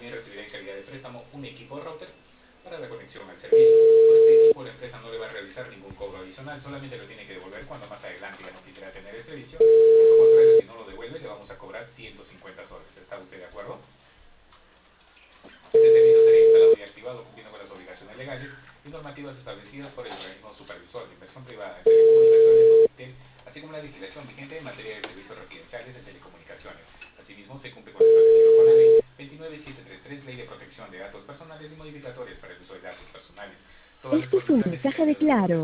también recibirá en calidad de préstamo un equipo router para la conexión al servicio. Por este equipo la empresa no le va a realizar ningún cobro adicional, solamente lo tiene que devolver cuando más adelante ya no quisiera tener el servicio. Caso contrario, si no lo devuelve, le vamos a cobrar 150 soles. ¿Está usted de acuerdo? Este servicio será instalado y activado cumpliendo con las obligaciones legales y normativas establecidas por el organismo supervisor de inversión privada en telecomunicaciones o SITEL, así como la legislación vigente en materia de servicios residenciales de telecomunicaciones. Asimismo, se cumple con lo establecido con la ley 29733, Ley de Protección de Datos Personales y Modificatorias para el Uso de Datos Personales. Todas las Este es un condiciones y mensaje de términos de Claro. comercio